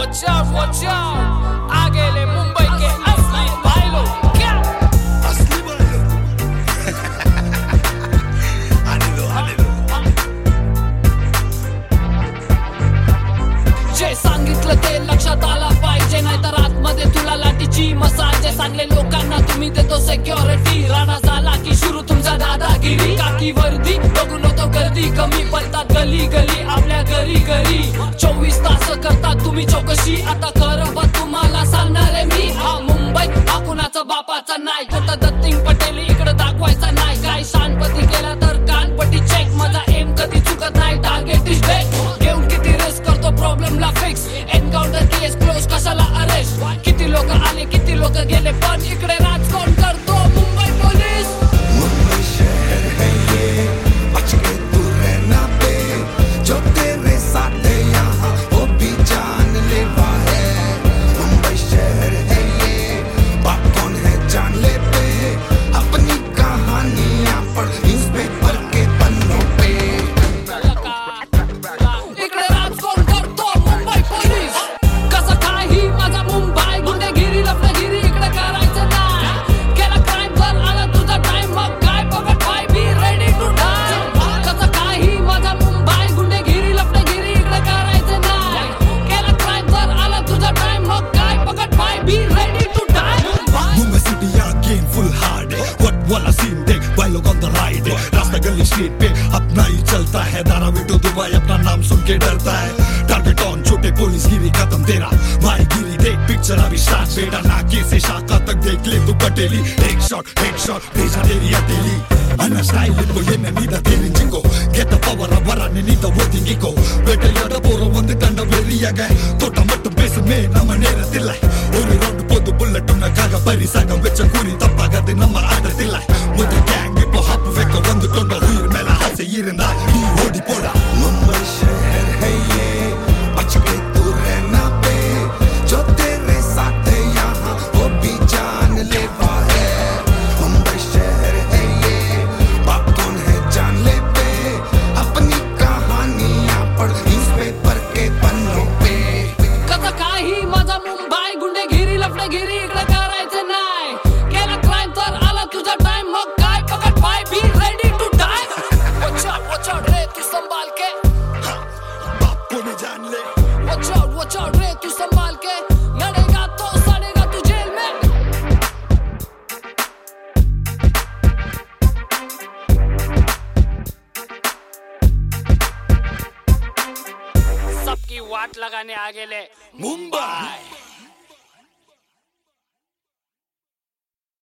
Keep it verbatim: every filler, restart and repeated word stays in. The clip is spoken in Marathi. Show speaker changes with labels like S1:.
S1: watch out, watch out, आ गेले मुंबई के असली भाई लोग। क्या
S2: असली भाई लोग आने लो आने लो।
S1: जे सांगितलं ते लक्षात आलं पाहिजे, नाहीतर आतमध्ये तुला लाठीची मसाज। जे सांगले लोकांना तुम्ही देतो सिक्युरिटी, राणा झाला की सुरू तुमचा दादागिरी। काकी वर्दी बघून होतो गर्दी कमी, पडतात गली गली आपल्या घरी घरी। चोवीस तास करतात तुम्ही चौकशी, आता खरं बघ तुम्हाला सांगणार आहे मी। हा मुंबई हा कुणाचा बापाचा नाही, कुठं दत्तिंग पटेल इकडे दाखवायचा नाही। काय शानपती केला तर कानपटी चेक, माझा एम कधी चुकत नाही, टार्गेट इज डेड। घेऊन किती रिस्क करतो प्रॉब्लेमला फिक्स, एन्काउंटर केस क्लोज कशाला अरेस्ट। किती लोक आले किती लोक गेले, पण इकडे राज कोण करतो? मुंबई पोलीस।
S2: मुंबई शहर है ये, बच के तू रहना बे, जो तेरे साथ है यहाँ वो भी जानलेवा है। मुंबई शहर है ये, बाप कौन है जान ले बे, अपनी कहानियाँ पढ़ न्यूज़पेपर के पन्नों पे।
S1: इकडे राज कोण करतो? मुंबई पोलीस। कसं काही माझा मुंबई, गुंडेगिरी लफडेगिरी इकडे करायचं नाही। केला क्राईम जर आला तुझा टाइम, मग काय बघत भाई बी रेडी टू डाय। कसं काही माझा मुंबई, गुंडेगिरी लफडेगिरी इकडे करायचं नाही। केला क्राईम जर आला तुझा टाइम, मग काय बघत भाई be ready to die.
S3: Mumbai city again full hard है, what वाला सीन देख, भाई लोग on the ride है। रास्ता गली स्ट्रीट पे अपना ही चलता है, धारावी टू दुबई अपना नाम सुन के डरता है। टारगेट ऑन छोटे पुलिस गिरी खत्म तेरा भाई गिरी, देख पिक्चर अभी स्टार्ट बेटा, नाके से शाखा तक देख ले तू पटेली। एक शॉट एक शॉट भेजा तेरी अटेली, अन्ना स्टाइल इनको ये नहीं तेरी जिंको, get the power of वराने नहीं तो वो दिंगिको। बेटे यादा बोरो वंदे तंडा वेरिया गए, तोटा मट्टम बेस में नम नेरतिल्ला, ഒരു റൗണ്ട് പൊതു ബുള്ളറ്റും നഗാക പരിസാകം വെച്ച കുരി തപ്പാകാതെ നമ്മ ആടത്തില്ല। മുതൽ ഗ്യാങ് ഇപ്പോ ഹാപ്പ് വെക്ക വന്നിട്ടുണ്ടോ ഉയർ മേല ഹാസെ ഇരുന്നാ നീ ഓടിപ്പോടാ।
S2: मुंबई शहर है ये, बच के तू रहना बे, जो तेरे साथ है यहाँ वो भी जानलेवा है। मुंबई शहर है ये, बाप कौन है जान ले बे, अपनी कहानियाँ पढ़ न्यूज़पेपर के पन्नों पे।
S1: कसं काही माझा मुंबई, गुंडेगिरी लफडेगिरी इकडे करायचं नाही। केला क्राईम तर आला तुझा टाइम, मग काय पकड भाई be ready to die. Watch out watch out रे तू संभाल के,
S3: बाप को नहीं जान ले।
S1: वॉच आउट वॉच आउट रे तू संभाल के, लड़ेगा तो सड़ेगा तू जेल में। सबकी वाट लगाने आ गेले मुंबई।